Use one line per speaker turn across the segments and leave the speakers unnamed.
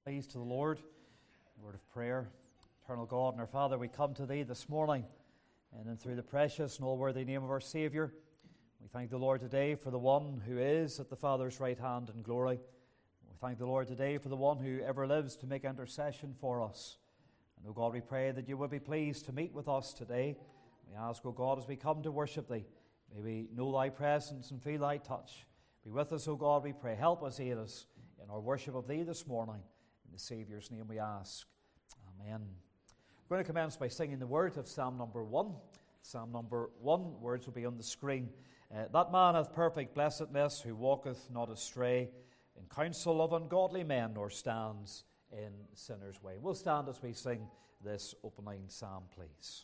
Praise to the Lord. Word of prayer. Eternal God and our Father, we come to Thee this morning, and then through the precious and all-worthy name of our Saviour, we thank the Lord today for the one who is at the Father's right hand in glory. We thank the Lord today for the one who ever lives to make intercession for us. And, O God, we pray that You would be pleased to meet with us today. We ask, O God, as we come to worship Thee, may we know Thy presence and feel Thy touch. Be with us, O God, we pray. Help us, aid us in our worship of Thee this morning. In the Saviour's name we ask. Amen. We're going to commence by singing the word of Psalm number 1. Psalm number 1, words will be on the screen. That man hath perfect blessedness, who walketh not astray in counsel of ungodly men, nor stands in sinners' way. We'll stand as we sing this opening psalm, please.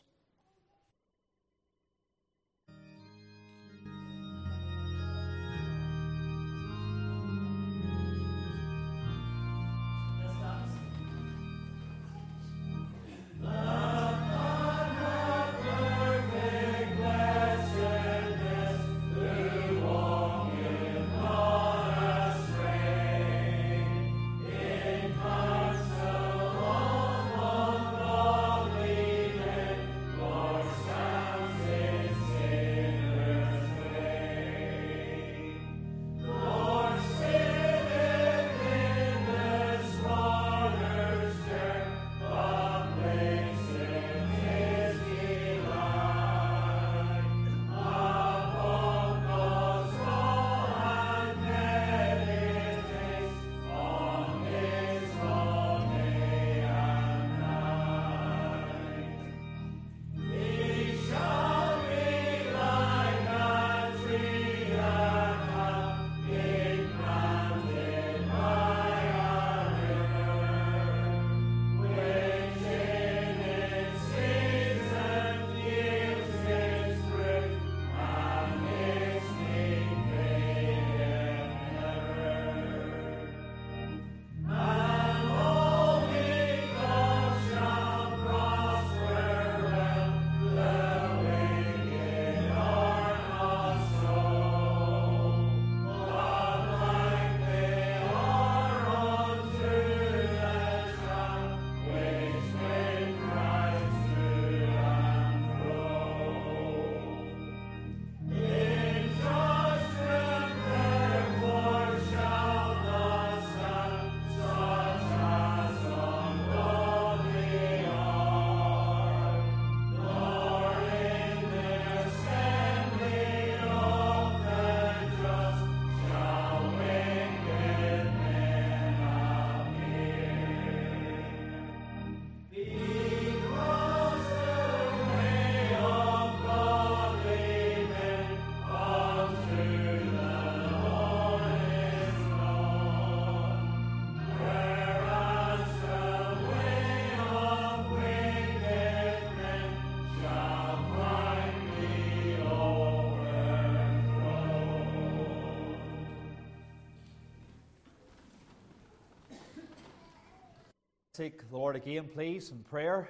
Seek the Lord again, please, in prayer.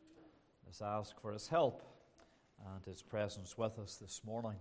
Let's ask for His help and His presence with us this morning.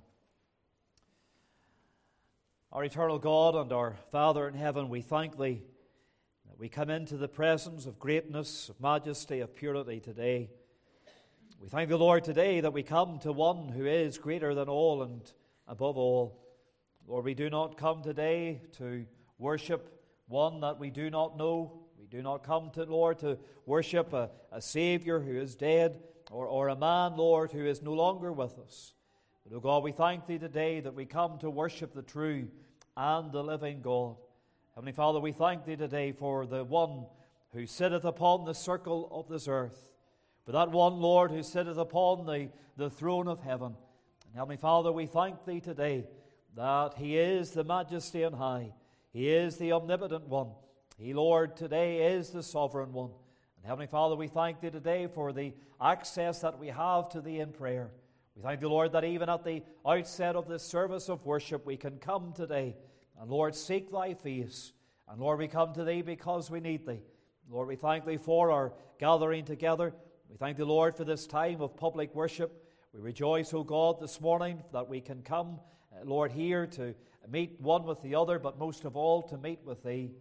Our eternal God and our Father in heaven, we thank Thee that we come into the presence of greatness, of majesty, of purity today. We thank the Lord today that we come to one who is greater than all and above all. Lord, we do not come today to worship one that we do not know. We do not come to, Lord, to worship a Savior who is dead or a man, Lord, who is no longer with us. But, O God, we thank Thee today that we come to worship the true and the living God. Heavenly Father, we thank Thee today for the one who sitteth upon the circle of this earth, for that one, Lord, who sitteth upon the throne of heaven. And Heavenly Father, we thank Thee today that He is the majesty on high. He is the omnipotent one. He, Lord, today is the sovereign one. And Heavenly Father, we thank Thee today for the access that we have to Thee in prayer. We thank Thee, Lord, that even at the outset of this service of worship, we can come today and, Lord, seek Thy face. And, Lord, we come to Thee because we need Thee. Lord, we thank Thee for our gathering together. We thank Thee, Lord, for this time of public worship. We rejoice, O God, this morning that we can come, Lord, here to meet one with the other, but most of all to meet with Thee.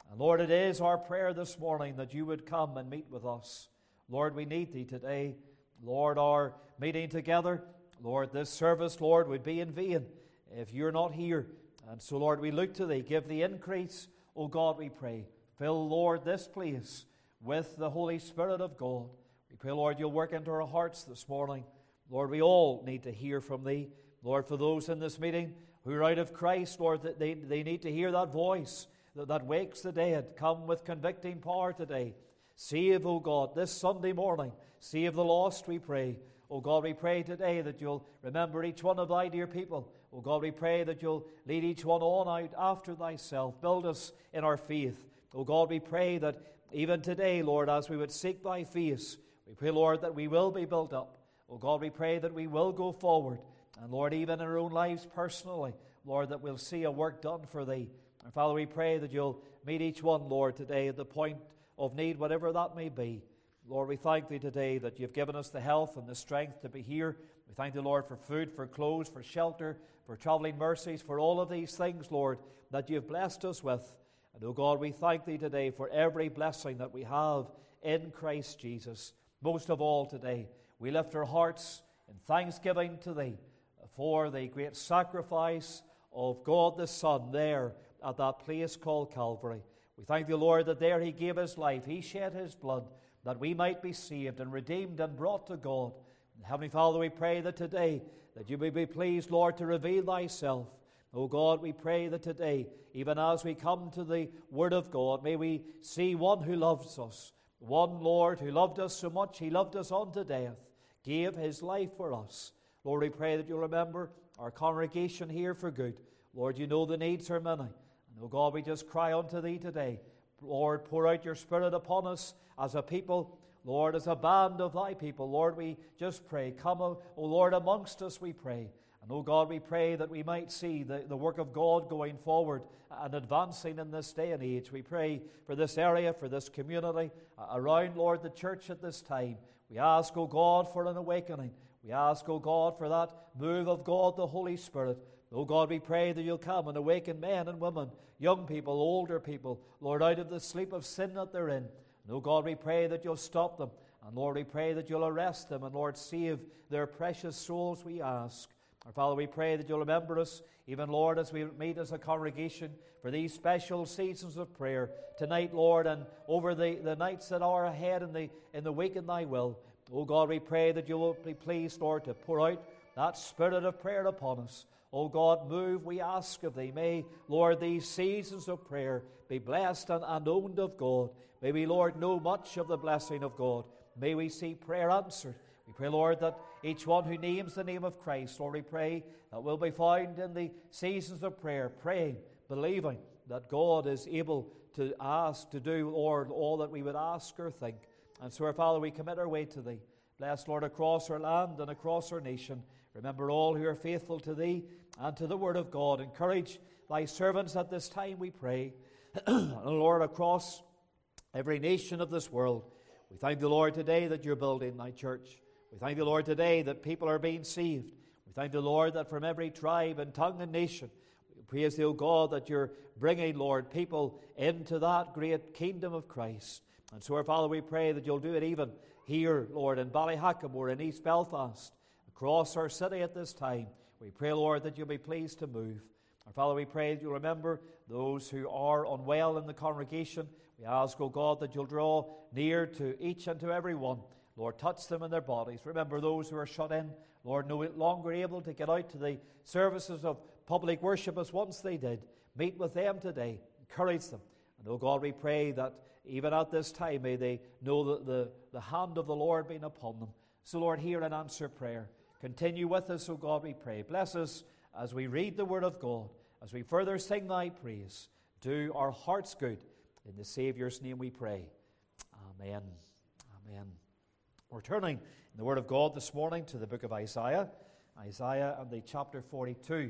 And Lord, it is our prayer this morning that you would come and meet with us. Lord, we need thee today. Lord, our meeting together, Lord, this service, Lord, would be in vain if you're not here. And so, Lord, we look to thee. Give the increase, O God, we pray. Fill, Lord, this place with the Holy Spirit of God. We pray, Lord, you'll work into our hearts this morning. Lord, we all need to hear from thee. Lord, for those in this meeting who are out of Christ, Lord, that they need to hear that voice that wakes the dead. Come with convicting power today. Save, O God, this Sunday morning. Save the lost, we pray. O God, we pray today that you'll remember each one of thy dear people. O God, we pray that you'll lead each one on out after thyself. Build us in our faith. O God, we pray that even today, Lord, as we would seek thy face, we pray, Lord, that we will be built up. O God, we pray that we will go forward. And Lord, even in our own lives personally, Lord, that we'll see a work done for thee. And Father, we pray that you'll meet each one, Lord, today at the point of need, whatever that may be. Lord, we thank thee today that you've given us the health and the strength to be here. We thank thee, Lord, for food, for clothes, for shelter, for traveling mercies, for all of these things, Lord, that you've blessed us with. And, O God, we thank thee today for every blessing that we have in Christ Jesus. Most of all today, we lift our hearts in thanksgiving to thee for the great sacrifice of God the Son there at that place called Calvary. We thank thee, Lord, that there he gave his life. He shed his blood that we might be saved and redeemed and brought to God. And Heavenly Father, we pray that today that you may be pleased, Lord, to reveal thyself. O God, we pray that today, even as we come to the Word of God, may we see one who loves us. One, Lord, who loved us so much, he loved us unto death, gave his life for us. Lord, we pray that you'll remember our congregation here for good. Lord, you know the needs are many. And, oh God, we just cry unto thee today. Lord, pour out your Spirit upon us as a people. Lord, as a band of thy people. Lord, we just pray. Come, O Lord, amongst us, we pray. And, oh God, we pray that we might see the work of God going forward and advancing in this day and age. We pray for this area, for this community, around, Lord, the church at this time. We ask, O God, for an awakening. We ask, O God, for that move of God, the Holy Spirit. O God, we pray that you'll come and awaken men and women, young people, older people, Lord, out of the sleep of sin that they're in. And, O God, we pray that you'll stop them. And, Lord, we pray that you'll arrest them. And, Lord, save their precious souls, we ask. Our Father, we pray that you'll remember us, even, Lord, as we meet as a congregation for these special seasons of prayer tonight, Lord, and over the nights that are ahead in the week in thy will. O God, we pray that you will be pleased, Lord, to pour out that spirit of prayer upon us. O God, move, we ask of thee. May, Lord, these seasons of prayer be blessed and owned of God. May we, Lord, know much of the blessing of God. May we see prayer answered. We pray, Lord, that each one who names the name of Christ, Lord, we pray that will be found in the seasons of prayer, praying, believing that God is able to ask, to do, Lord, all that we would ask or think. And so, our Father, we commit our way to thee. Bless, Lord, across our land and across our nation. Remember all who are faithful to thee and to the word of God. Encourage thy servants at this time, we pray. And, Lord, across every nation of this world, we thank the Lord today that you're building thy church. We thank the Lord today that people are being saved. We thank the Lord that from every tribe and tongue and nation, we praise thee, O God, that you're bringing, Lord, people into that great kingdom of Christ. And so, our Father, we pray that you'll do it even here, Lord, in Ballyhackamore, in East Belfast, across our city at this time. We pray, Lord, that you'll be pleased to move. Our Father, we pray that you'll remember those who are unwell in the congregation. We ask, O God, that you'll draw near to each and to every one. Lord, touch them in their bodies. Remember those who are shut in, Lord, no longer able to get out to the services of public worship as once they did. Meet with them today. Encourage them. And, O God, we pray that even at this time may they know that the hand of the Lord being upon them. So, Lord, hear and answer prayer. Continue with us, O God, we pray. Bless us as we read the word of God, as we further sing thy praise. Do our hearts good. In the Saviour's name we pray. Amen. Amen. We're turning in the Word of God this morning to the book of Isaiah. Isaiah and the chapter 42.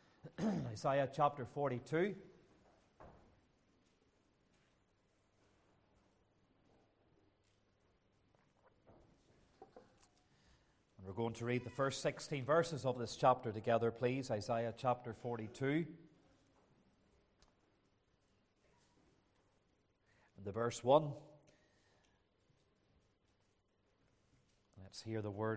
Isaiah chapter 42. And we're going to read the first 16 verses of this chapter together, please. Isaiah chapter 42. the verse 1. Let's hear the word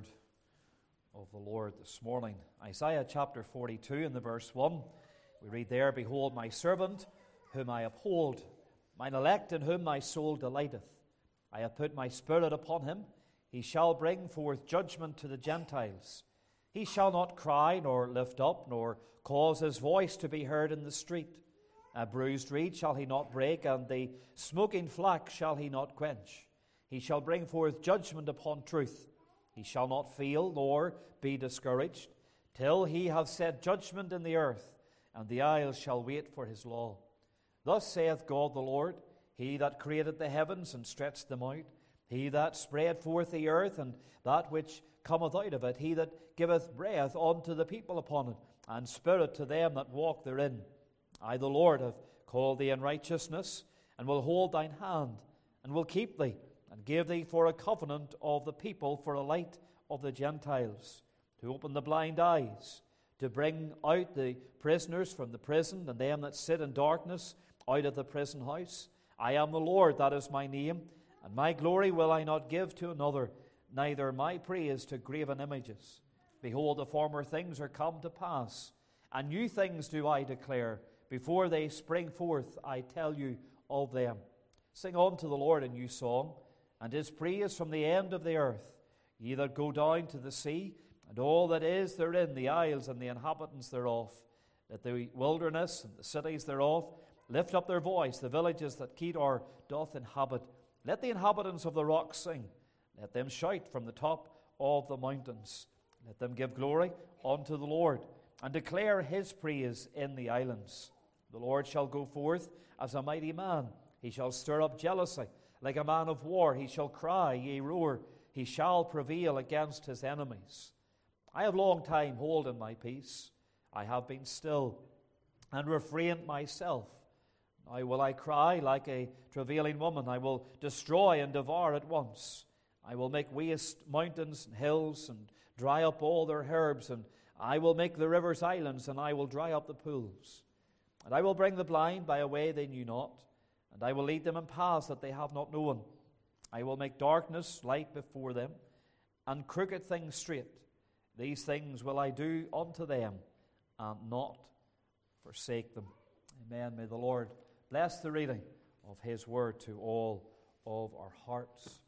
of the Lord this morning. Isaiah chapter 42 in the verse 1. We read there, "Behold my servant, whom I uphold, mine elect in whom my soul delighteth. I have put my spirit upon him. He shall bring forth judgment to the Gentiles. He shall not cry, nor lift up, nor cause his voice to be heard in the street. A bruised reed shall he not break, and the smoking flax shall he not quench. He shall bring forth judgment upon truth. He shall not fail, nor be discouraged, till he have set judgment in the earth, and the isles shall wait for his law. Thus saith God the Lord, He that created the heavens and stretched them out, He that spread forth the earth and that which cometh out of it, He that giveth breath unto the people upon it, and spirit to them that walk therein. I, the Lord, have called thee in righteousness, and will hold thine hand, and will keep thee, and give thee for a covenant of the people, for a light of the Gentiles, to open the blind eyes, to bring out the prisoners from the prison, and them that sit in darkness out of the prison house. I am the Lord, that is my name, and my glory will I not give to another, neither my praise to graven images. Behold, the former things are come to pass, and new things do I declare. Before they spring forth, I tell you of them. Sing unto the Lord a new song, and his praise from the end of the earth. Ye that go down to the sea, and all that is therein, the isles and the inhabitants thereof, that the wilderness and the cities thereof lift up their voice, the villages that Kedar doth inhabit. Let the inhabitants of the rocks sing. Let them shout from the top of the mountains. Let them give glory unto the Lord, and declare his praise in the islands. The Lord shall go forth as a mighty man. He shall stir up jealousy like a man of war. He shall cry, yea, roar. He shall prevail against his enemies. I have long time holden my peace. I have been still and refrained myself. Now will I cry like a travailing woman. I will destroy and devour at once. I will make waste mountains and hills, and dry up all their herbs, and I will make the rivers islands, and I will dry up the pools. And I will bring the blind by a way they knew not, and I will lead them in paths that they have not known. I will make darkness light before them, and crooked things straight. These things will I do unto them, and not forsake them. Amen. May the Lord bless the reading of his word to all of our hearts.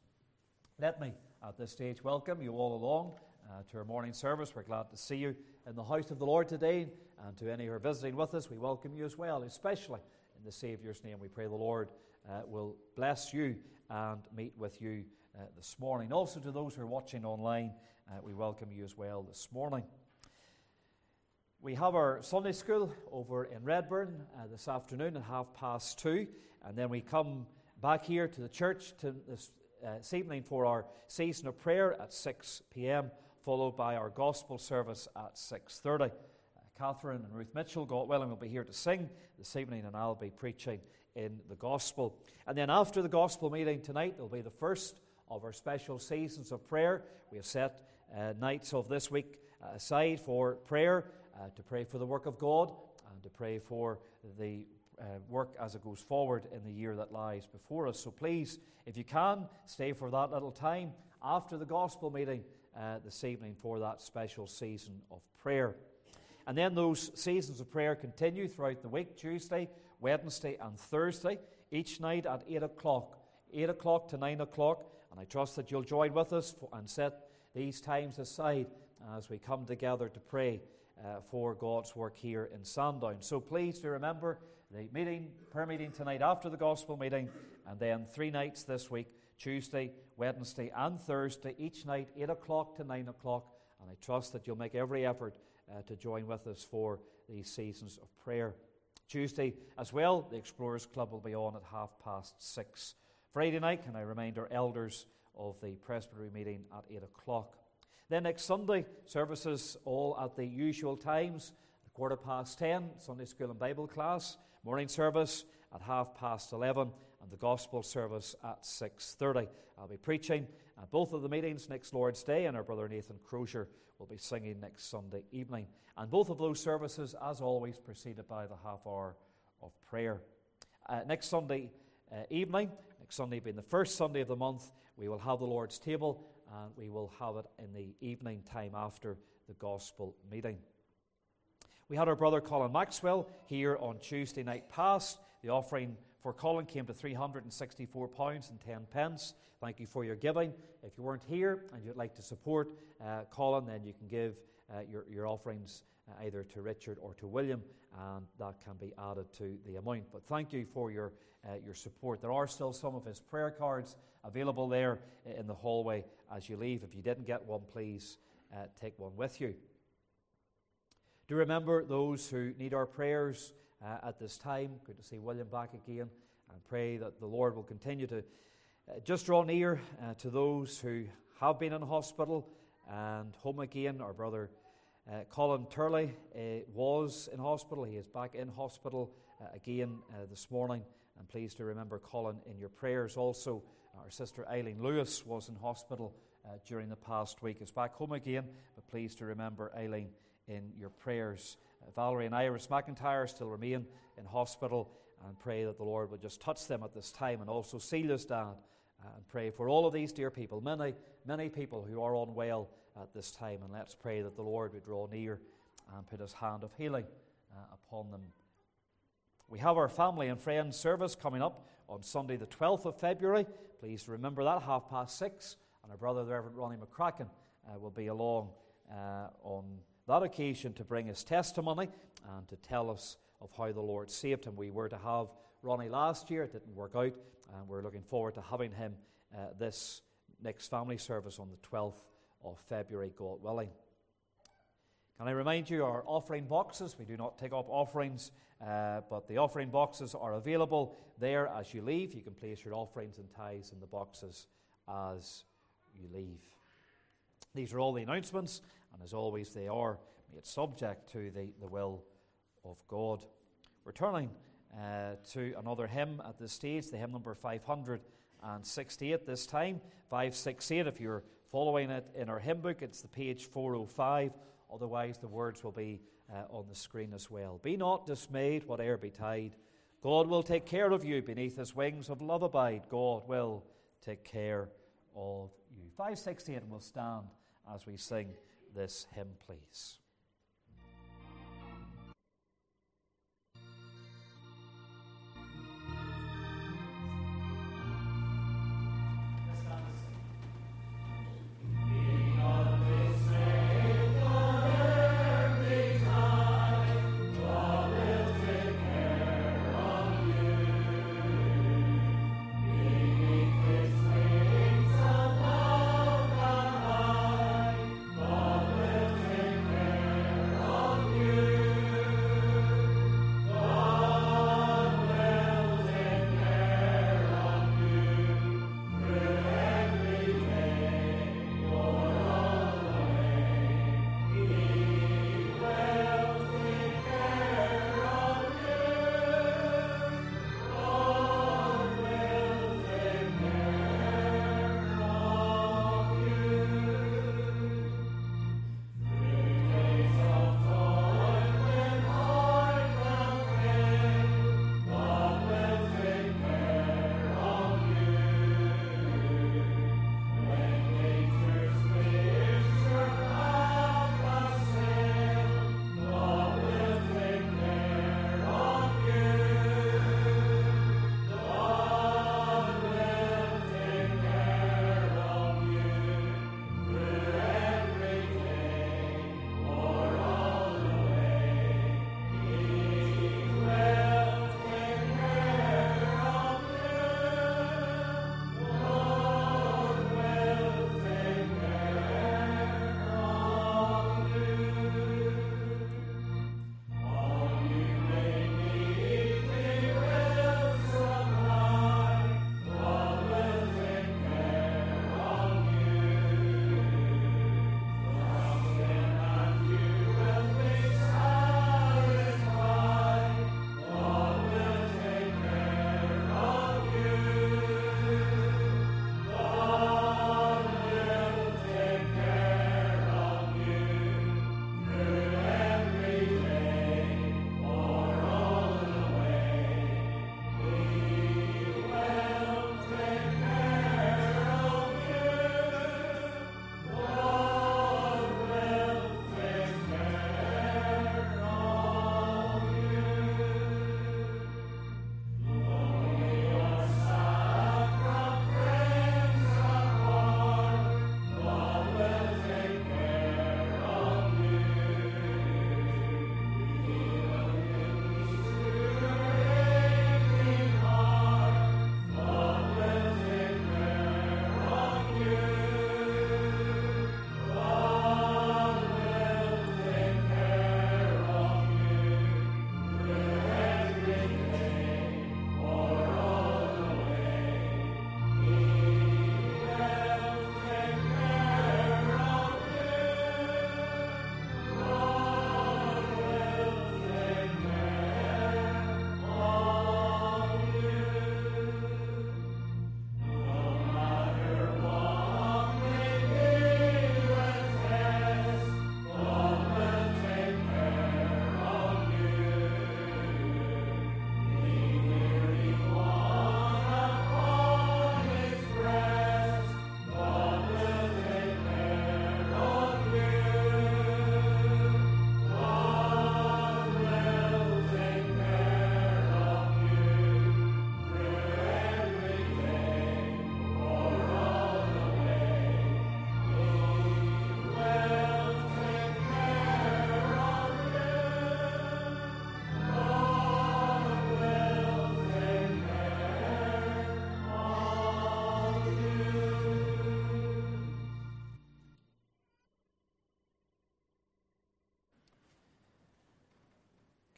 Let me, at this stage, welcome you all along to our morning service. We're glad to see you in the house of the Lord today, and to any who are visiting with us, we welcome you as well, especially in the Saviour's name. We pray the Lord will bless you and meet with you this morning. Also to those who are watching online, we welcome you as well this morning. We have our Sunday school over in Redburn this afternoon at 2:30, and then we come back here to the church this evening for our season of prayer at 6 p.m, followed by our gospel service at 6:30. Catherine and Ruth Mitchell, God willing, will be here to sing this evening, and I'll be preaching in the gospel. And then after the gospel meeting tonight, it'll be the first of our special seasons of prayer. We have set nights of this week aside for prayer, to pray for the work of God, and to pray for the work as it goes forward in the year that lies before us. So please, if you can, stay for that little time after the gospel meeting this evening for that special season of prayer. And then those seasons of prayer continue throughout the week, Tuesday, Wednesday and Thursday, each night at 8 o'clock, 8 o'clock to 9 o'clock. And I trust that you'll join with us and set these times aside as we come together to pray for God's work here in Sandown. So please do remember the prayer meeting tonight after the gospel meeting, and then 3 nights this week, Tuesday, Wednesday and Thursday, each night 8 o'clock to 9 o'clock. And I trust that you'll make every effort to join with us for these seasons of prayer. Tuesday as well, the Explorers Club will be on at 6:30. Friday night, can I remind our elders of the Presbytery meeting at 8 o'clock. Then next Sunday, services all at the usual times. 10:15, Sunday school and Bible class. Morning service at 11:30, and the gospel service at 6:30. I'll be preaching at both of the meetings next Lord's Day, and our brother Nathan Crozier will be singing next Sunday evening. And both of those services, as always, preceded by the half hour of prayer. Next Sunday evening, next Sunday being the first Sunday of the month, we will have the Lord's table, and we will have it in the evening time after the gospel meeting. We had our brother Colin Maxwell here on Tuesday night past. The offering for Colin came to £364.10. Thank you for your giving. If you weren't here and you'd like to support Colin, then you can give your offerings either to Richard or to William, and that can be added to the amount. But thank you for your support. There are still some of his prayer cards available there in the hallway as you leave. If you didn't get one, please take one with you. Do remember those who need our prayers at this time. Good to see William back again, and pray that the Lord will continue to just draw near to those who have been in hospital and home again. Our brother Colin Turley was in hospital. He is back in hospital again this morning, and please do remember Colin in your prayers. Also, our sister Eileen Lewis was in hospital during the past week. Is back home again, but please do remember Eileen in your prayers. Valerie and Iris McIntyre still remain in hospital, and pray that the Lord will just touch them at this time. And also Celia's dad, and pray for all of these dear people, many people who are unwell at this time. And let's pray that the Lord would draw near and put his hand of healing upon them. We have our family and friends service coming up on Sunday the 12th of February. Please remember that, 6:30. And our brother, the Reverend Ronnie McCracken, will be along on that occasion to bring his testimony and to tell us of how the Lord saved him. We were to have Ronnie last year. It didn't work out, and we're looking forward to having him this next family service on the 12th of February, God willing. Can I remind you, our offering boxes, we do not take up offerings, but the offering boxes are available there as you leave. You can place your offerings and tithes in the boxes as you leave. These are all the announcements, and as always, they are made subject to the will of God. We're turning to another hymn at this stage, the hymn number 568 this time, 568. If you're following it in our hymn book, it's the page 405. Otherwise, the words will be on the screen as well. Be not dismayed, whate'er betide. God will take care of you. Beneath his wings of love abide. God will take care of you. 568, and we'll stand as we sing this hymn, please.
Care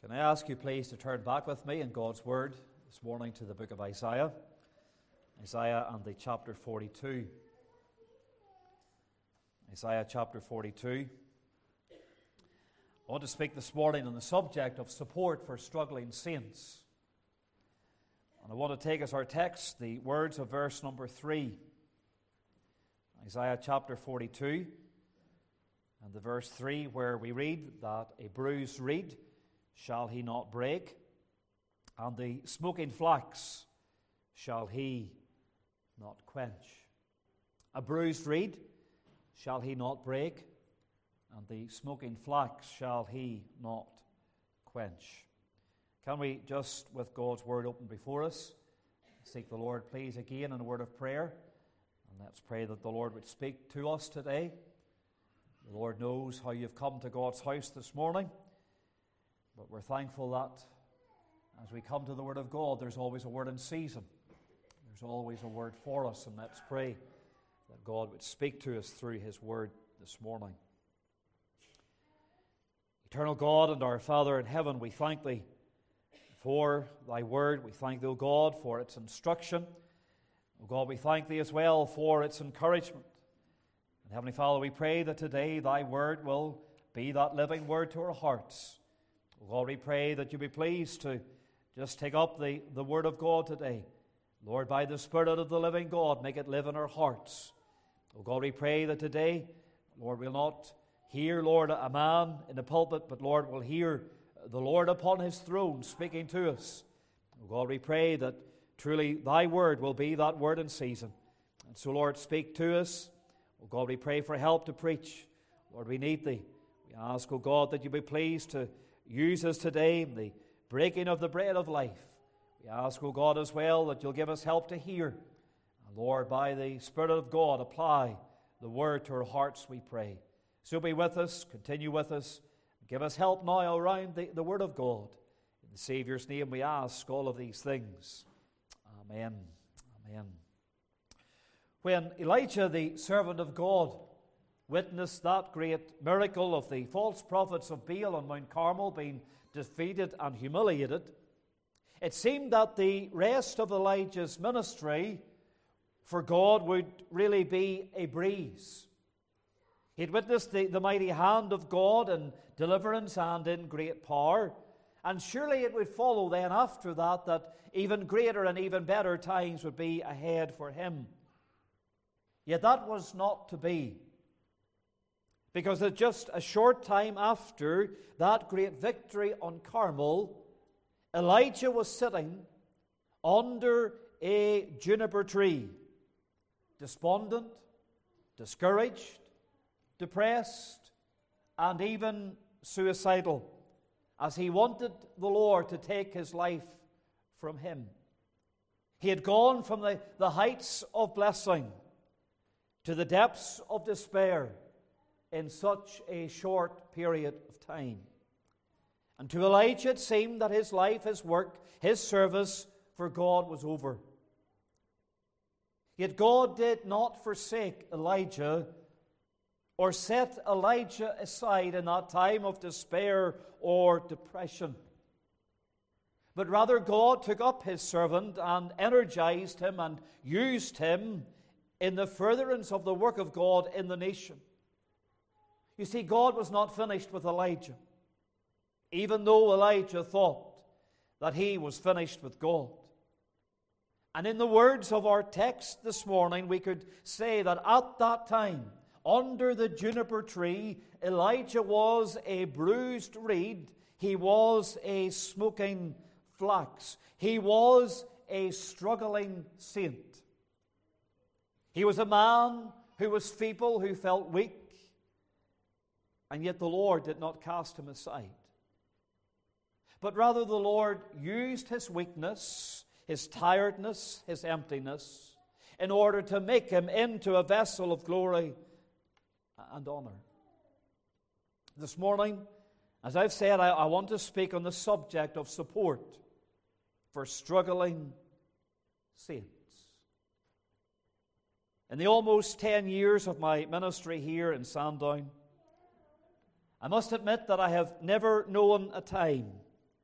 Can I ask you please to turn back with me in God's Word this morning to the book of Isaiah. Isaiah and the chapter 42. Isaiah chapter 42. I want to speak this morning on the subject of support for struggling saints. And I want to take as our text the words of verse number 3. Isaiah chapter 42 and the verse 3, where we read that a bruised reed shall he not break, and the smoking flax shall he not quench. A bruised reed shall he not break, and the smoking flax shall he not quench. Can we just, with God's word open before us, seek the Lord please again in a word of prayer? And let's pray that the Lord would speak to us today. The Lord knows how you've come to God's house this morning, but we're thankful that as we come to the Word of God, there's always a word in season. There's always a word for us, and let's pray that God would speak to us through His Word this morning. Eternal God and our Father in heaven, we thank Thee for Thy Word. We thank Thee, O God, for its instruction. O God, we thank Thee as well for its encouragement. And Heavenly Father, we pray that today Thy Word will be that living Word to our hearts. O God, we pray that You be pleased to just take up the Word of God today. Lord, by the Spirit of the living God, make it live in our hearts. O God, we pray that today, Lord, we'll not hear, Lord, a man in the pulpit, but Lord, we'll hear the Lord upon His throne speaking to us. O God, we pray that truly Thy Word will be that word in season. And so, Lord, speak to us. O God, we pray for help to preach. Lord, we need Thee. We ask, O God, that You be pleased to use us today in the breaking of the bread of life. We ask, O God, as well, that You'll give us help to hear. And Lord, by the Spirit of God, apply the Word to our hearts, we pray. So be with us, continue with us, give us help now around the Word of God. In the Saviour's name we ask all of these things. Amen. Amen. When Elijah, the servant of God, witnessed that great miracle of the false prophets of Baal on Mount Carmel being defeated and humiliated, it seemed that the rest of Elijah's ministry for God would really be a breeze. He'd witnessed the mighty hand of God in deliverance and in great power, and surely it would follow then after that even greater and even better times would be ahead for him. Yet that was not to be. Because at just a short time after that great victory on Carmel, Elijah was sitting under a juniper tree, despondent, discouraged, depressed, and even suicidal, as he wanted the Lord to take his life from him. He had gone from the heights of blessing to the depths of despair in such a short period of time. And to Elijah it seemed that his life, his work, his service for God was over. Yet God did not forsake Elijah or set Elijah aside in that time of despair or depression. But rather God took up his servant and energized him and used him in the furtherance of the work of God in the nation. You see, God was not finished with Elijah, even though Elijah thought that he was finished with God. And in the words of our text this morning, we could say that at that time, under the juniper tree, Elijah was a bruised reed. He was a smoking flax. He was a struggling saint. He was a man who was feeble, who felt weak, and yet the Lord did not cast him aside. But rather the Lord used his weakness, his tiredness, his emptiness, in order to make him into a vessel of glory and honor. This morning, as I've said, I want to speak on the subject of support for struggling saints. In the almost 10 years of my ministry here in Sandown, I must admit that I have never known a time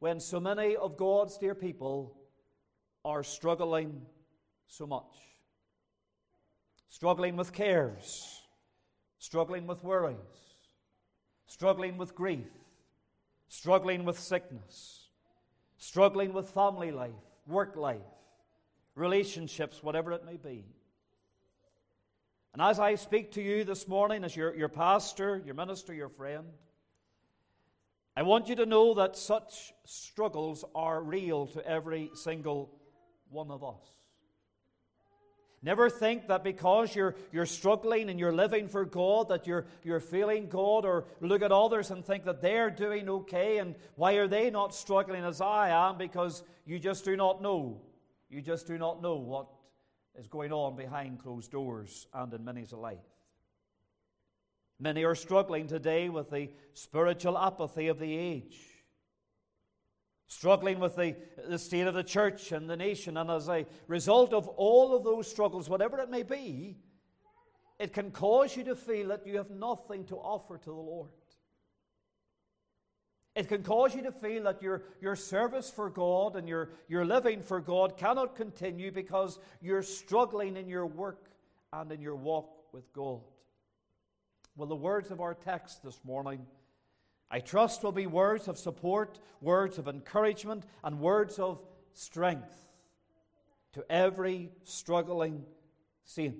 when so many of God's dear people are struggling so much. Struggling with cares, struggling with worries, struggling with grief, struggling with sickness, struggling with family life, work life, relationships, whatever it may be. And as I speak to you this morning, as your pastor, your minister, your friend, I want you to know that such struggles are real to every single one of us. Never think that because you're struggling and you're living for God, that you're feeling God, or look at others and think that they're doing okay, and why are they not struggling as I am? Because you just do not know. You just do not know what is going on behind closed doors and in many's life. Many are struggling today with the spiritual apathy of the age, struggling with the state of the church and the nation, and as a result of all of those struggles, whatever it may be, it can cause you to feel that you have nothing to offer to the Lord. It can cause you to feel that your service for God and your living for God cannot continue because you're struggling in your work and in your walk with God. Well, the words of our text this morning, I trust, will be words of support, words of encouragement, and words of strength to every struggling saint.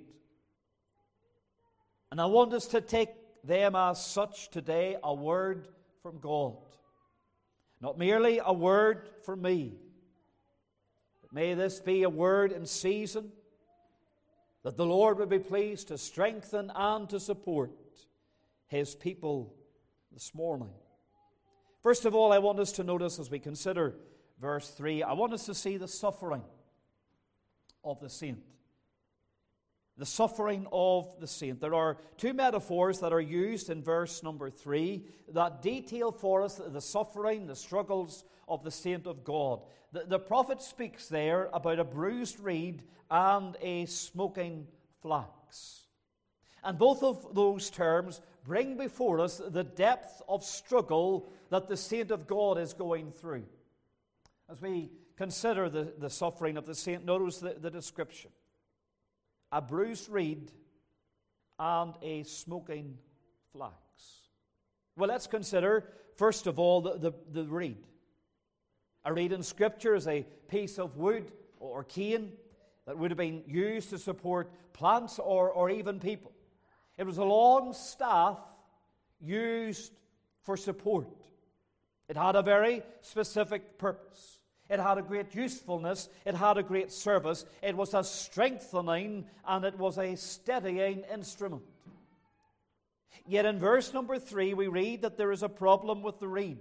And I want us to take them as such today, a word from God. Not merely a word from me, but may this be a word in season that the Lord would be pleased to strengthen and to support His people this morning. First of all, I want us to notice as we consider verse 3, I want us to see the suffering of the saint. The suffering of the saint. There are two metaphors that are used in verse number 3 that detail for us the suffering, the struggles of the saint of God. The prophet speaks there about a bruised reed and a smoking flax. And both of those terms bring before us the depth of struggle that the saint of God is going through. As we consider the suffering of the saint, notice the description. A bruised reed and a smoking flax. Well, let's consider, first of all, the reed. A reed in Scripture is a piece of wood or cane that would have been used to support plants or even people. It was a long staff used for support. It had a very specific purpose. It had a great usefulness. It had a great service. It was a strengthening and it was a steadying instrument. Yet in verse number 3 we read that there is a problem with the reed.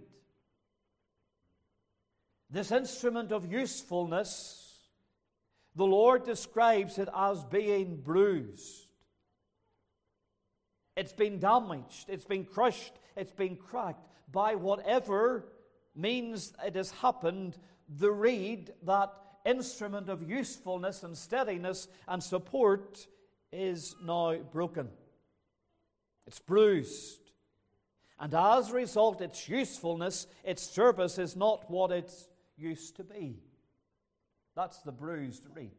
This instrument of usefulness, the Lord describes it as being bruised. It's been damaged, it's been crushed, it's been cracked by whatever means it has happened. The reed, that instrument of usefulness and steadiness and support, is now broken. It's bruised. And as a result, its usefulness, its service is not what it used to be. That's the bruised reed.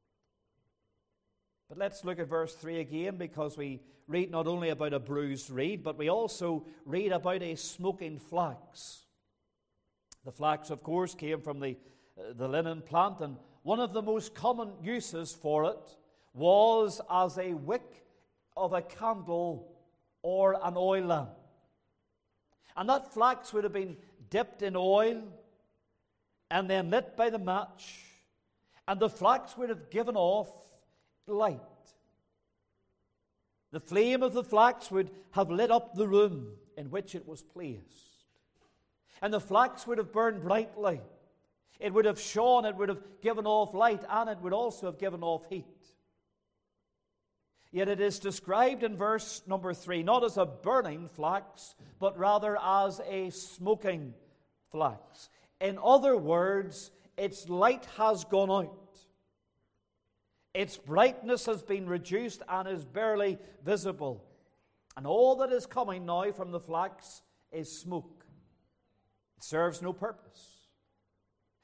But let's look at verse 3 again, because we read not only about a bruised reed, but we also read about a smoking flax. The flax, of course, came from the linen plant, and one of the most common uses for it was as a wick of a candle or an oil lamp. And that flax would have been dipped in oil and then lit by the match, and the flax would have given off light. The flame of the flax would have lit up the room in which it was placed. And the flax would have burned brightly. It would have shone, it would have given off light, and it would also have given off heat. Yet it is described in verse number 3 not as a burning flax, but rather as a smoking flax. In other words, its light has gone out. Its brightness has been reduced and is barely visible. And all that is coming now from the flax is smoke. It serves no purpose.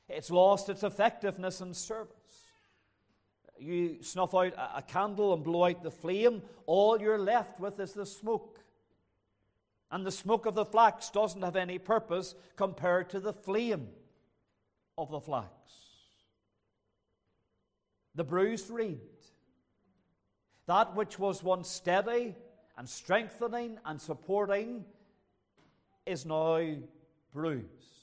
It's lost its effectiveness in service. You snuff out a candle and blow out the flame, all you're left with is the smoke. And the smoke of the flax doesn't have any purpose compared to the flame of the flax. The bruised reed, that which was once steady and strengthening and supporting, is now bruised.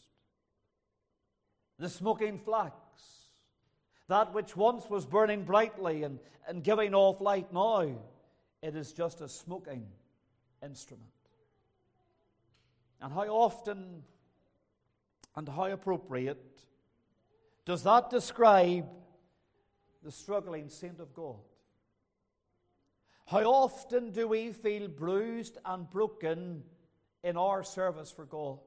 The smoking flax, that which once was burning brightly and giving off light, now it is just a smoking instrument. And how often and how appropriate does that describe the struggling saint of God? How often do we feel bruised and broken in our service for God?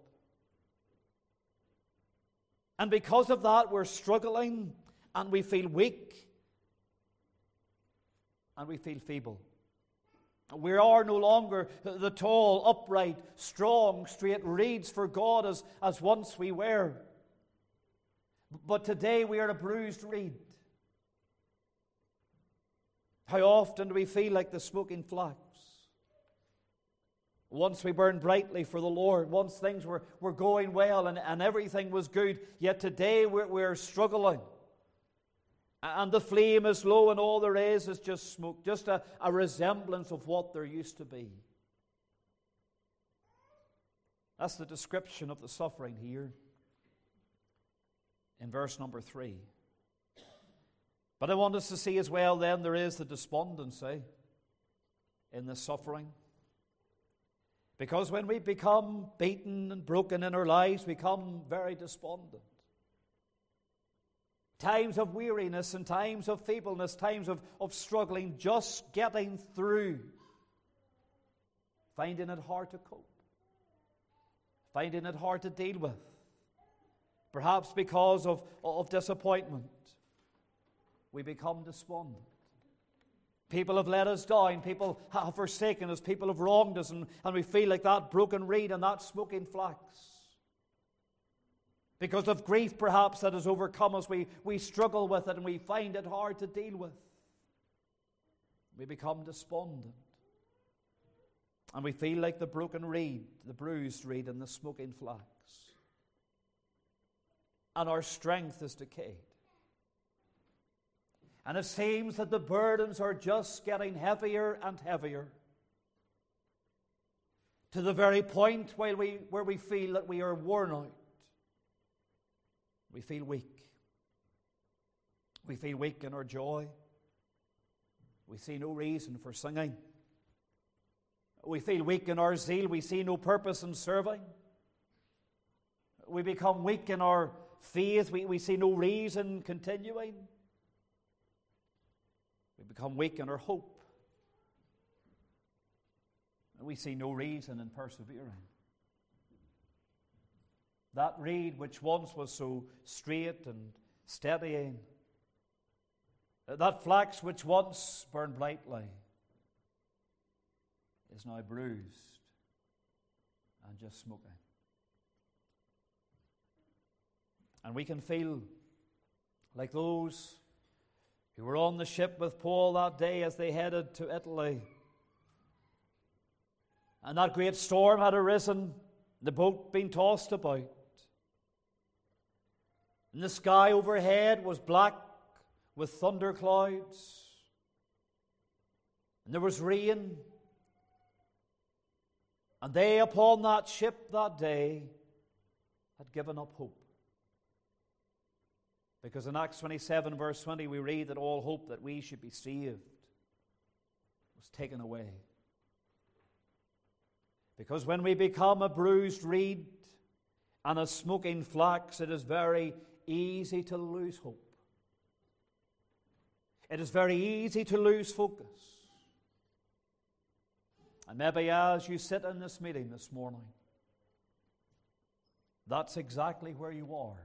And because of that, we're struggling and we feel weak and we feel feeble. We are no longer the tall, upright, strong, straight reeds for God as once we were. But today we are a bruised reed. How often do we feel like the smoking flax? Once we burned brightly for the Lord, once things were going well and everything was good, yet today we're struggling. And the flame is low and all there is just smoke, just a resemblance of what there used to be. That's the description of the suffering here in verse number 3. But I want us to see as well then there is the despondency in the suffering. Because when we become beaten and broken in our lives, we become very despondent. Times of weariness and times of feebleness, times of struggling, just getting through. Finding it hard to cope. Finding it hard to deal with. Perhaps because of disappointment. We become despondent. People have let us down. People have forsaken us. People have wronged us. And we feel like that broken reed and that smoking flax. Because of grief perhaps that has overcome us, we struggle with it and we find it hard to deal with. We become despondent. And we feel like the broken reed, the bruised reed and the smoking flax. And our strength is decayed. And it seems that the burdens are just getting heavier and heavier. To the very point where we feel that we are worn out. We feel weak. We feel weak in our joy. We see no reason for singing. We feel weak in our zeal. We see no purpose in serving. We become weak in our faith. We see no reason continuing. We become weak in our hope. And we see no reason in persevering. That reed which once was so straight and steadying, that flax which once burned brightly, is now bruised and just smoking. And we can feel like those who were on the ship with Paul that day as they headed to Italy. And that great storm had arisen, the boat being tossed about. And the sky overhead was black with thunder clouds. And there was rain. And they upon that ship that day had given up hope. Because in Acts 27 verse 20 we read that all hope that we should be saved was taken away. Because when we become a bruised reed and a smoking flax, it is very easy to lose hope. It is very easy to lose focus. And maybe as you sit in this meeting this morning, that's exactly where you are.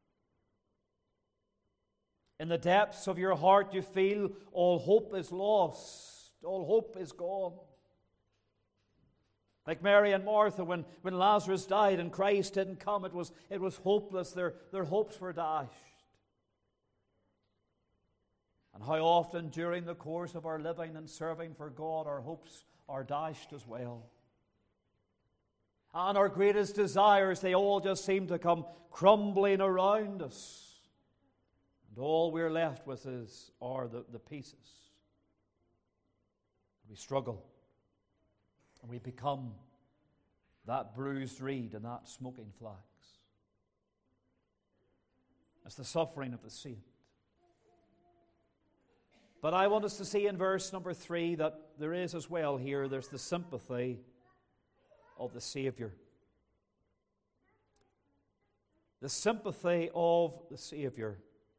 In the depths of your heart you feel all hope is lost, all hope is gone. Like Mary and Martha, when Lazarus died and Christ didn't come, it was hopeless. Their hopes were dashed. And how often during the course of our living and serving for God, our hopes are dashed as well. And our greatest desires, they all just seem to come crumbling around us. And all we're left with are the pieces. We struggle. And we become that bruised reed and that smoking flax. That's the suffering of the saint. But I want us to see in verse number 3 that there is as well here, there's the sympathy of the Savior. The sympathy of the Savior.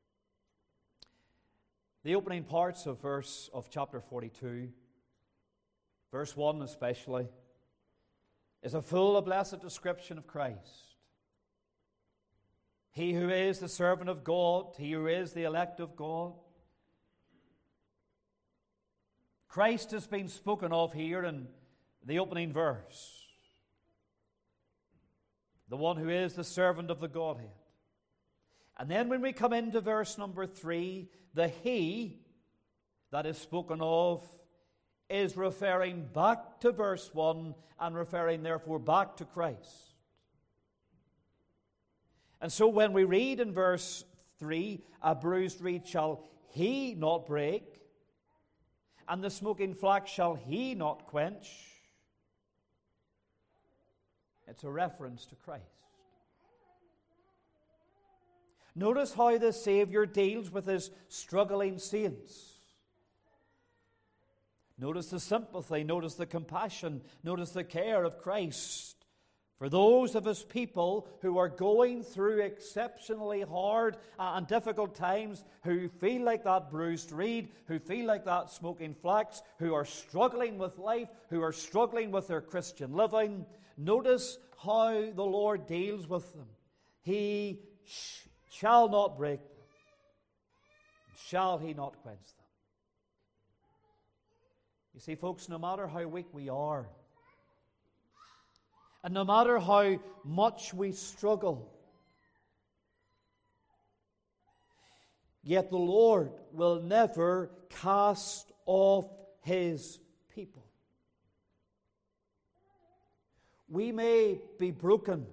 The opening parts of chapter 42, verse 1 especially, is a full of blessed description of Christ. He who is the servant of God, he who is the elect of God. Christ has been spoken of here in the opening verse. The one who is the servant of the Godhead. And then when we come into verse number 3, the he that is spoken of is referring back to verse 1 and referring therefore back to Christ. And so when we read in verse 3, a bruised reed shall he not break, and the smoking flax shall he not quench, it's a reference to Christ. Notice how the Savior deals with his struggling saints. Notice the sympathy, notice the compassion, notice the care of Christ for those of his people who are going through exceptionally hard and difficult times, who feel like that bruised reed, who feel like that smoking flax, who are struggling with life, who are struggling with their Christian living. Notice how the Lord deals with them. He shall not break them, shall he not quench them. You see, folks, no matter how weak we are, and no matter how much we struggle, yet the Lord will never cast off his people. We may be broken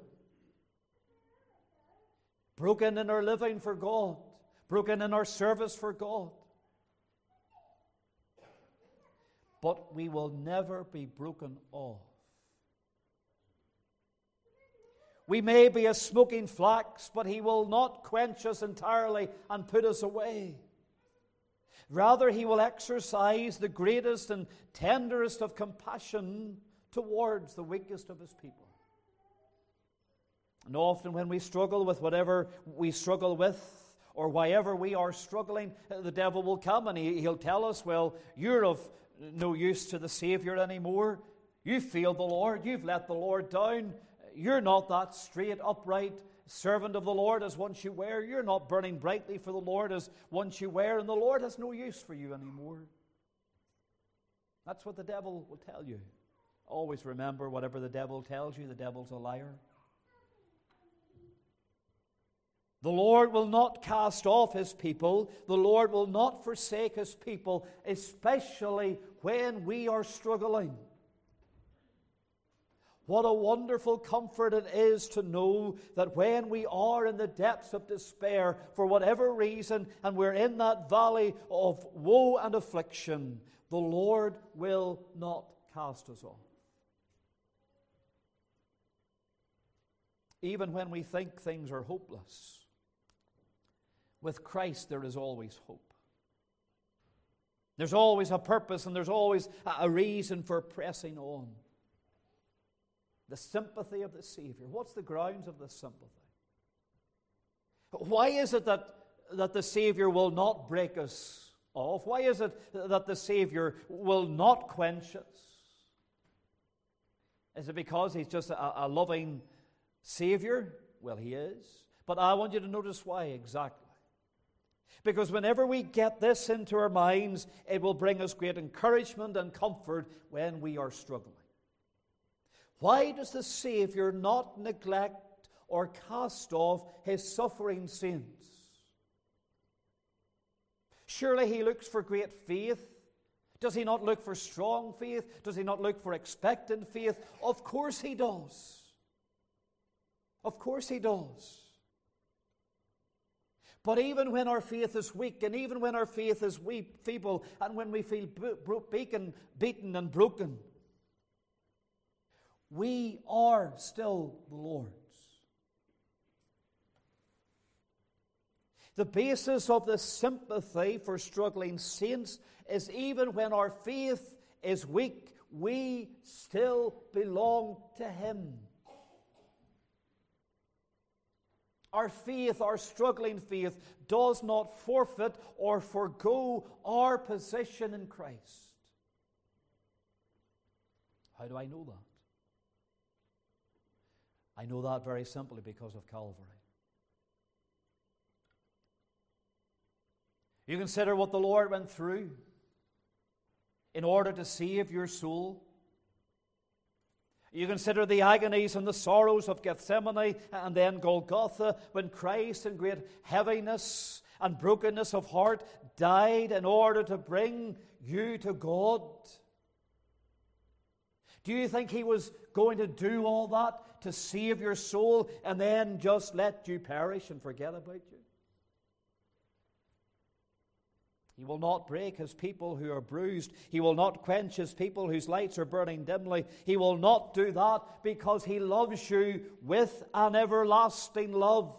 in our living for God, broken in our service for God, but we will never be broken off. We may be a smoking flax, but he will not quench us entirely and put us away. Rather, he will exercise the greatest and tenderest of compassion towards the weakest of his people. And often when we struggle with whatever we struggle with, or wherever we are struggling, the devil will come and he'll tell us, well, you're of no use to the Savior anymore. You've failed the Lord. You've let the Lord down. You're not that straight, upright servant of the Lord as once you were. You're not burning brightly for the Lord as once you were, and the Lord has no use for you anymore. That's what the devil will tell you. Always remember, whatever the devil tells you, the devil's a liar. The Lord will not cast off his people. The Lord will not forsake his people, especially when we are struggling. What a wonderful comfort it is to know that when we are in the depths of despair, for whatever reason, and we're in that valley of woe and affliction, the Lord will not cast us off. Even when we think things are hopeless, with Christ there is always hope. There's always a purpose and there's always a reason for pressing on. The sympathy of the Savior. What's the grounds of the sympathy? Why is it that the Savior will not break us off? Why is it that the Savior will not quench us? Is it because he's just a loving Savior? Well, he is. But I want you to notice why exactly. Because whenever we get this into our minds, it will bring us great encouragement and comfort when we are struggling. Why does the Savior not neglect or cast off his suffering saints? Surely he looks for great faith. Does he not look for strong faith? Does he not look for expectant faith? Of course he does. Of course he does. But even when our faith is weak, and even when our faith is feeble, and when we feel beaten and broken, we are still the Lord's. The basis of the sympathy for struggling saints is even when our faith is weak, we still belong to Him. Our faith, our struggling faith, does not forfeit or forego our position in Christ. How do I know that? I know that very simply because of Calvary. You consider what the Lord went through in order to save your soul. You consider the agonies and the sorrows of Gethsemane and then Golgotha, when Christ, in great heaviness and brokenness of heart, died in order to bring you to God. Do you think He was going to do all that to save your soul and then just let you perish and forget about you? He will not break His people who are bruised. He will not quench His people whose lights are burning dimly. He will not do that because He loves you with an everlasting love.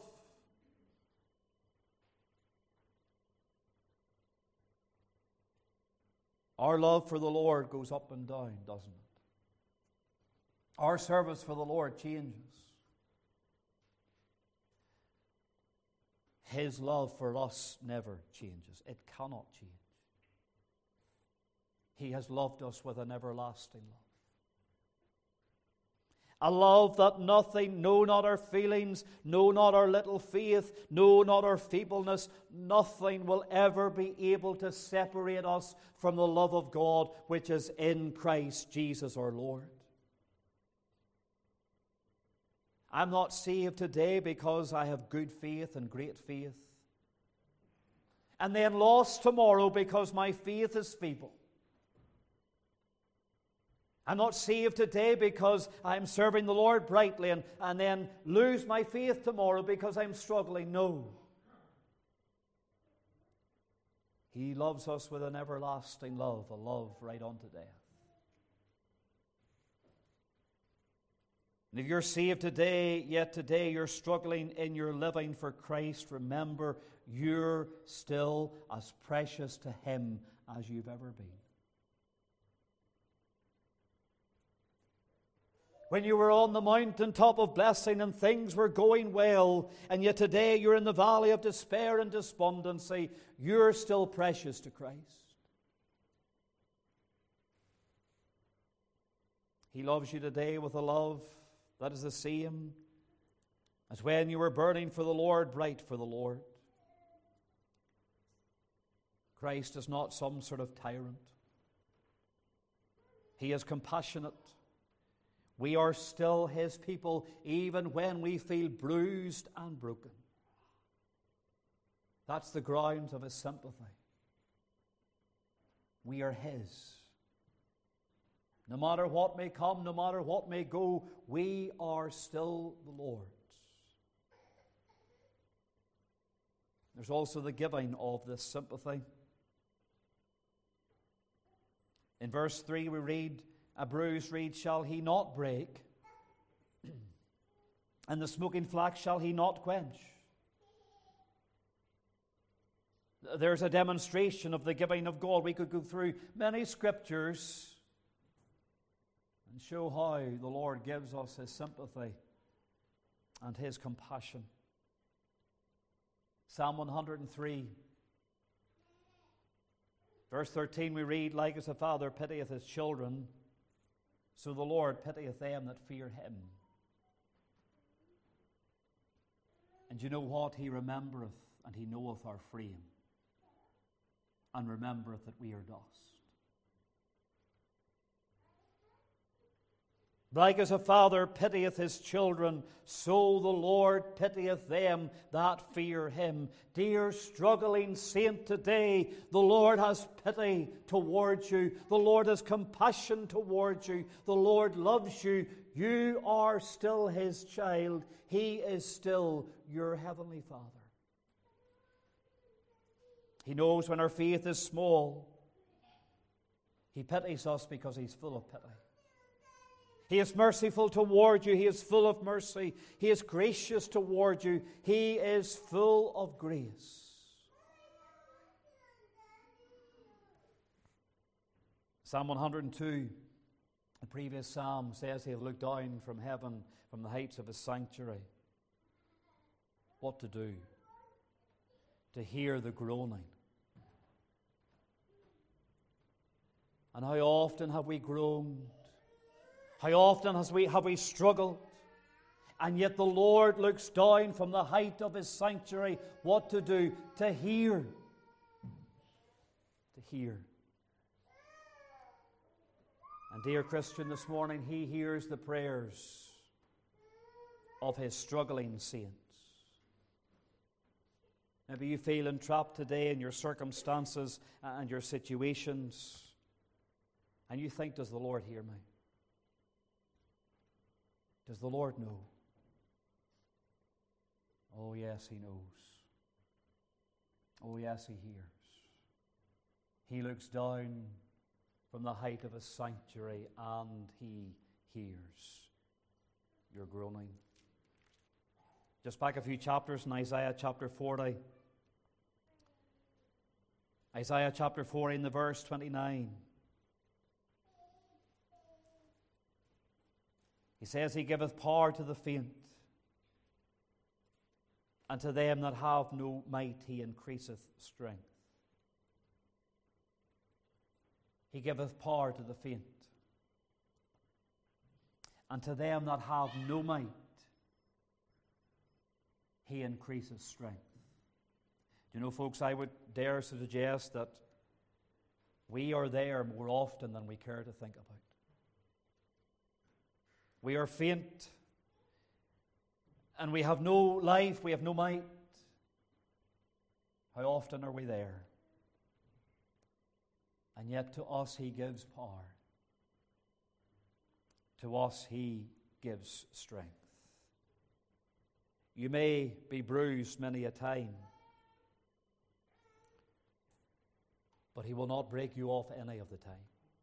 Our love for the Lord goes up and down, doesn't it? Our service for the Lord changes. His love for us never changes. It cannot change. He has loved us with an everlasting love. A love that nothing, no, not our feelings, no, not our little faith, no, not our feebleness, nothing will ever be able to separate us from the love of God which is in Christ Jesus our Lord. I'm not saved today because I have good faith and great faith, and then lost tomorrow because my faith is feeble. I'm not saved today because I'm serving the Lord brightly and then lose my faith tomorrow because I'm struggling. No. He loves us with an everlasting love, a love right unto death. And if you're saved today, yet today you're struggling in your living for Christ, remember, you're still as precious to Him as you've ever been. When you were on the mountaintop of blessing and things were going well, and yet today you're in the valley of despair and despondency, you're still precious to Christ. He loves you today with a love that is the same as when you were burning for the Lord, bright for the Lord. Christ is not some sort of tyrant. He is compassionate. We are still His people even when we feel bruised and broken. That's the grounds of His sympathy. We are His. No matter what may come, no matter what may go, we are still the Lord's. There's also the giving of this sympathy. In verse 3 we read, a bruised reed shall He not break, and the smoking flax shall He not quench. There's a demonstration of the giving of God. We could go through many scriptures and show how the Lord gives us His sympathy and His compassion. Psalm 103, verse 13, we read, like as a father pitieth his children, so the Lord pitieth them that fear Him. And you know what? He remembereth, and He knoweth our frame, and remembereth that we are dust. Like as a father pitieth his children, so the Lord pitieth them that fear him. Dear struggling saint, today the Lord has pity towards you. The Lord has compassion towards you. The Lord loves you. You are still his child. He is still your heavenly Father. He knows when our faith is small. He pities us because he's full of pity. He is merciful toward you. He is full of mercy. He is gracious toward you. He is full of grace. Psalm 102, the previous psalm, says he looked down from heaven, from the heights of his sanctuary. What to do? To hear the groaning. And how often have we groaned? How often have we struggled? And yet the Lord looks down from the height of his sanctuary. What to do? To hear. To hear. And dear Christian, this morning he hears the prayers of his struggling saints. Maybe you feel entrapped today in your circumstances and your situations. And you think, does the Lord hear me? Does the Lord know? Oh, yes, he knows. Oh, yes, he hears. He looks down from the height of his sanctuary and he hears your groaning. Just back a few chapters in Isaiah chapter 40. Isaiah chapter 40 in the verse 29. He says, he giveth power to the faint, and to them that have no might he increaseth strength. He giveth power to the faint, and to them that have no might he increaseth strength. Do you know, folks, I would dare suggest that we are there more often than we care to think about. We are faint, and we have no life, we have no might. How often are we there? And yet to us he gives power. To us he gives strength. You may be bruised many a time, but he will not break you off any of the time.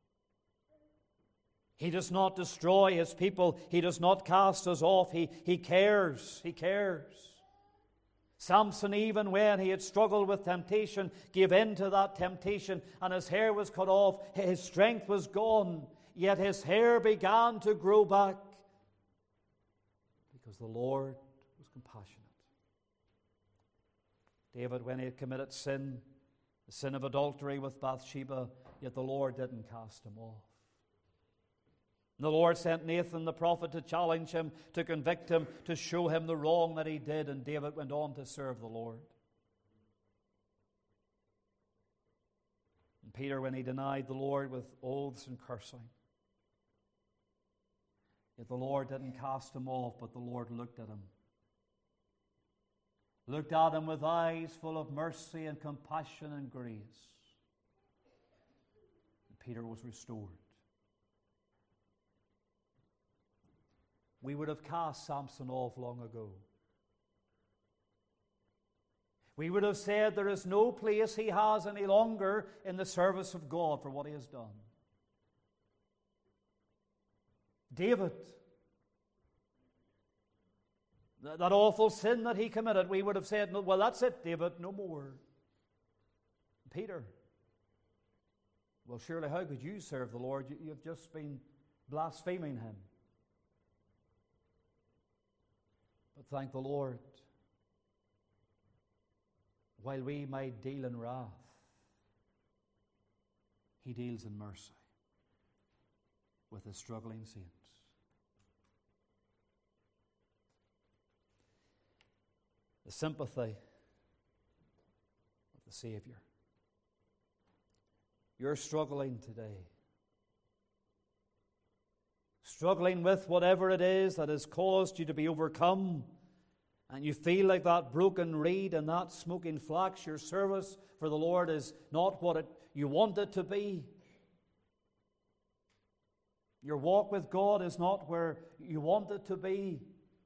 He does not destroy his people. He does not cast us off. He cares. He cares. Samson, even when he had struggled with temptation, gave in to that temptation, and his hair was cut off. His strength was gone, yet his hair began to grow back because the Lord was compassionate. David, when he had committed sin, the sin of adultery with Bathsheba, yet the Lord didn't cast him off. The Lord sent Nathan the prophet to challenge him, to convict him, to show him the wrong that he did, and David went on to serve the Lord. And Peter, when he denied the Lord with oaths and cursing, yet the Lord didn't cast him off, but the Lord looked at him. Looked at him with eyes full of mercy and compassion and grace. And Peter was restored. We would have cast Samson off long ago. We would have said there is no place he has any longer in the service of God for what he has done. David, that awful sin that he committed, we would have said, no, well, that's it, David, no more. Peter, well, surely how could you serve the Lord? You've just been blaspheming him. But thank the Lord, while we might deal in wrath, he deals in mercy with his struggling saints. The sympathy of the Savior. You're struggling today. struggling with whatever it is that has caused you to be overcome, and you feel like that broken reed and that smoking flax, your service for the Lord is not what you want it to be. Your walk with God is not where you want it to be.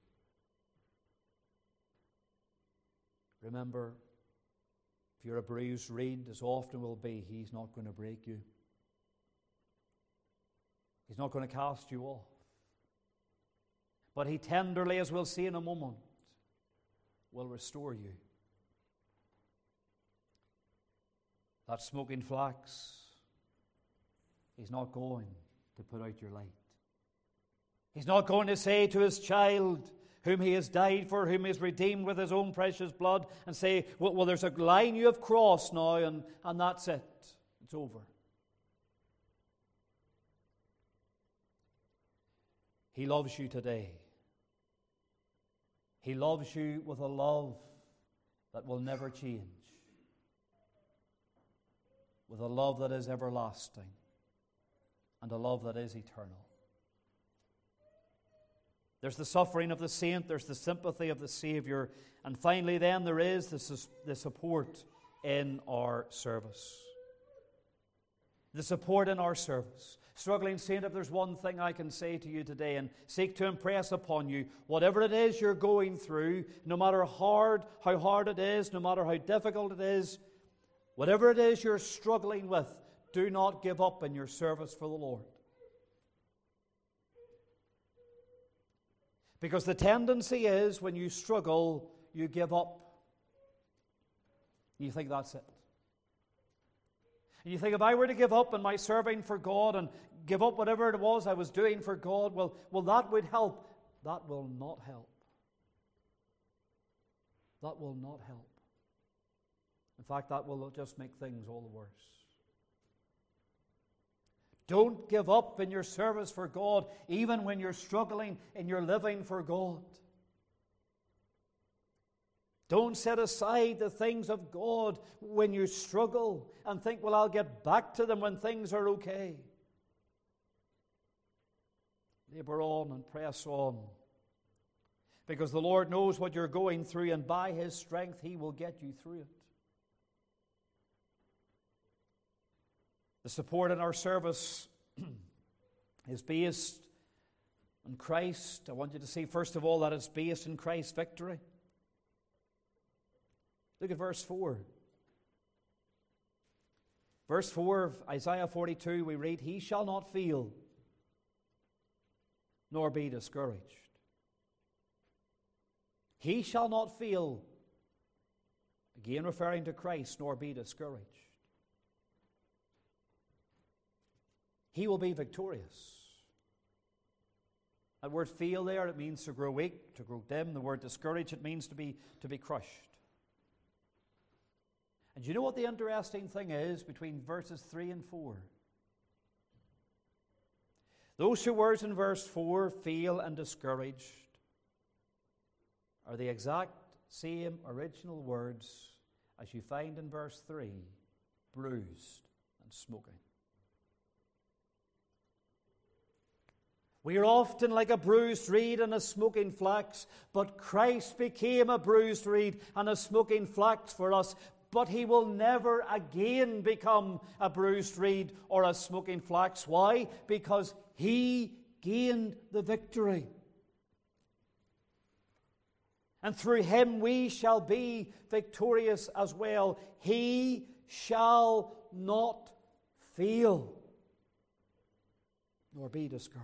Remember, if you're a bruised reed, as often will be, He's not going to break you. He's not going to cast you off. But He tenderly, as we'll see in a moment, will restore you. That smoking flax, He's not going to put out your light. He's not going to say to His child, whom He has died for, whom He has redeemed with His own precious blood, and say, well, there's a line you have crossed now, and that's it. It's over. He loves you today. He loves you with a love that will never change, with a love that is everlasting, and a love that is eternal. There's the suffering of the saint, there's the sympathy of the Savior, and finally then there is the support in our service. The support in our service. Struggling saint, if there's one thing I can say to you today and seek to impress upon you, whatever it is you're going through, no matter how hard it is, no matter how difficult it is, whatever it is you're struggling with, do not give up in your service for the Lord. Because the tendency is, when you struggle, you give up. You think that's it. And you think, if I were to give up in my serving for God and give up whatever it was I was doing for God, well, that would help. That will not help. That will not help. In fact, that will just make things all the worse. Don't give up in your service for God, even when you're struggling in your living for God. Don't set aside the things of God when you struggle and think, well, I'll get back to them when things are okay. Labor on and press on, because the Lord knows what you're going through, and by His strength He will get you through it. The support in our service is based on Christ. I want you to see, first of all, that it's based in Christ's victory. Look at verse 4. Verse 4 of Isaiah 42, we read, He shall not fail, nor be discouraged. He shall not fail, again referring to Christ, nor be discouraged. He will be victorious. That word fail there, it means to grow weak, to grow dim. The word discourage, it means to be crushed. And you know what the interesting thing is between verses 3 and 4? Those two words in verse 4, fail and discouraged, are the exact same original words as you find in verse 3, bruised and smoking. We are often like a bruised reed and a smoking flax, but Christ became a bruised reed and a smoking flax for us. But He will never again become a bruised reed or a smoking flax. Why? Because He gained the victory. And through Him we shall be victorious as well. He shall not fail, nor be discouraged.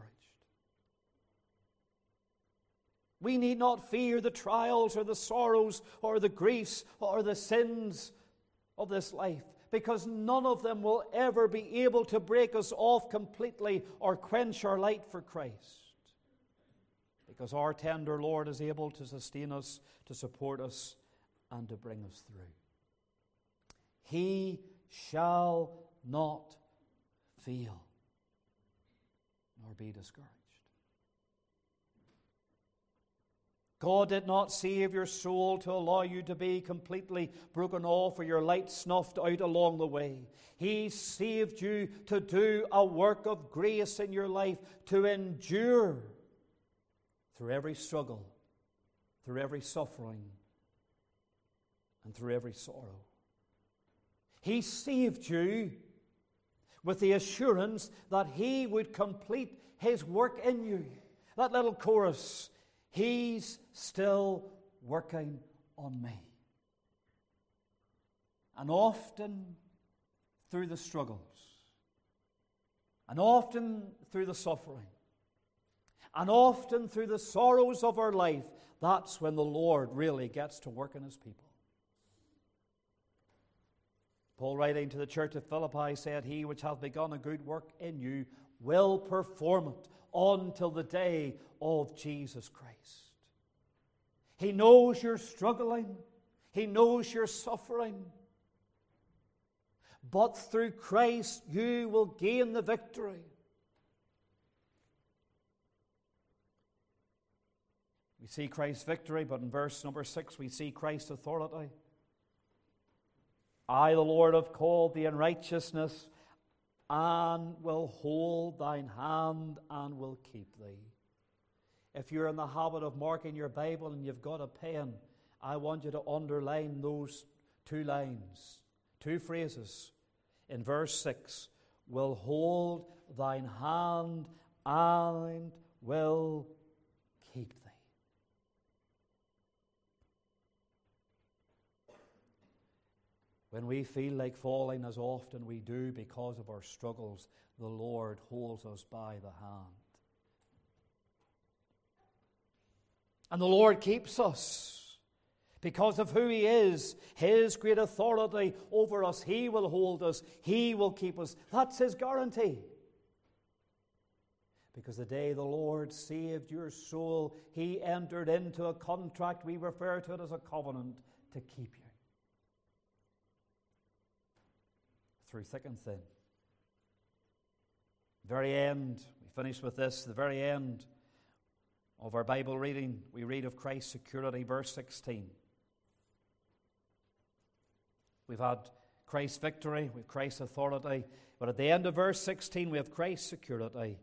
We need not fear the trials or the sorrows or the griefs or the sins of this life, because none of them will ever be able to break us off completely or quench our light for Christ, because our tender Lord is able to sustain us, to support us, and to bring us through. He shall not fail, nor be discouraged. God did not save your soul to allow you to be completely broken off or your light snuffed out along the way. He saved you to do a work of grace in your life, to endure through every struggle, through every suffering, and through every sorrow. He saved you with the assurance that He would complete His work in you. That little chorus, He's still working on me. And often through the struggles, and often through the suffering, and often through the sorrows of our life, that's when the Lord really gets to work in His people. Paul, writing to the church of Philippi, said, He which hath begun a good work in you will perform it until the day of Jesus Christ. He knows you're struggling. He knows you're suffering. But through Christ you will gain the victory. We see Christ's victory, but in verse number 6 we see Christ's authority. I, the Lord, have called thee in righteousness, and will hold thine hand, and will keep thee. If you're in the habit of marking your Bible and you've got a pen, I want you to underline those two lines, two phrases. In verse 6, will hold thine hand, and will keep thee. When we feel like falling, as often we do because of our struggles, the Lord holds us by the hand. And the Lord keeps us because of who He is, His great authority over us. He will hold us. He will keep us. That's His guarantee. Because the day the Lord saved your soul, He entered into a contract. We refer to it as a covenant to keep you. Through thick and thin. Very end, we finish with this, the very end of our Bible reading, we read of Christ's security, verse 16. We've had Christ's victory, we have Christ's authority, but at the end of verse 16 we have Christ's security.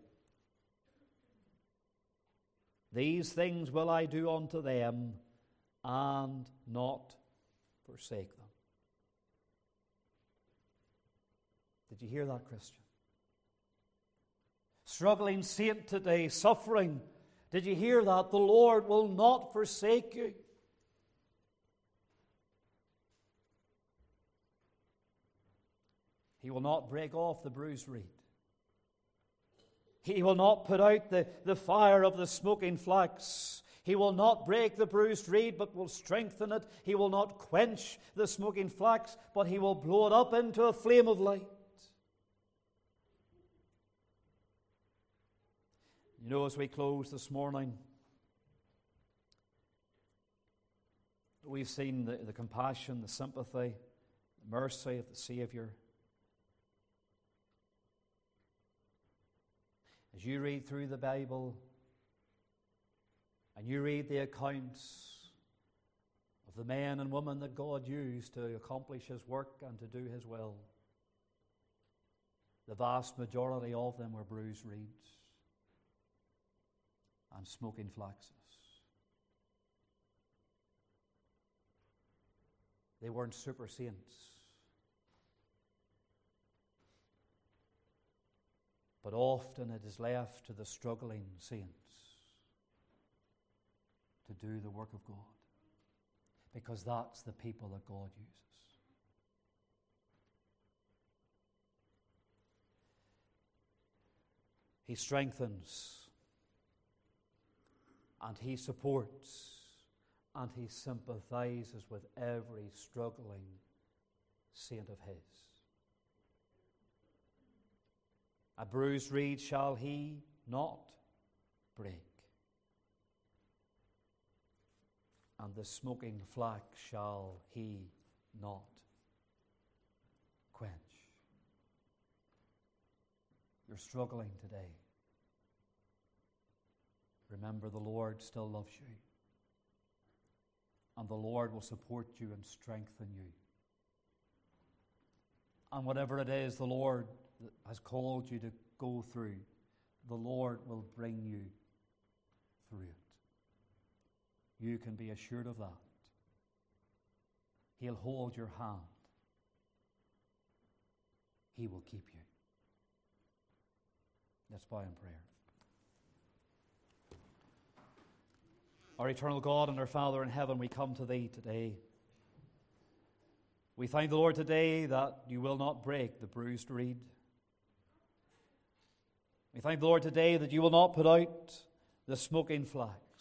These things will I do unto them, and not forsake them. Did you hear that, Christian? Struggling saint today, suffering. Did you hear that? The Lord will not forsake you. He will not break off the bruised reed. He will not put out the fire of the smoking flax. He will not break the bruised reed, but will strengthen it. He will not quench the smoking flax, but He will blow it up into a flame of light. You know, as we close this morning, we've seen the compassion, the sympathy, the mercy of the Savior. As you read through the Bible and you read the accounts of the men and women that God used to accomplish His work and to do His will, the vast majority of them were bruised reeds and smoking flaxes. They weren't super saints. But often it is left to the struggling saints to do the work of God, because that's the people that God uses. He strengthens, and He supports, and He sympathizes with every struggling saint of His. A bruised reed shall He not break, and the smoking flax shall He not quench. You're struggling today. Remember, the Lord still loves you. and the Lord will support you and strengthen you. And whatever it is the Lord has called you to go through, the Lord will bring you through it. You can be assured of that. He'll hold your hand. He will keep you. Let's bow in prayer. Our eternal God and our Father in heaven, we come to Thee today. We thank the Lord today that You will not break the bruised reed. We thank the Lord today that You will not put out the smoking flax.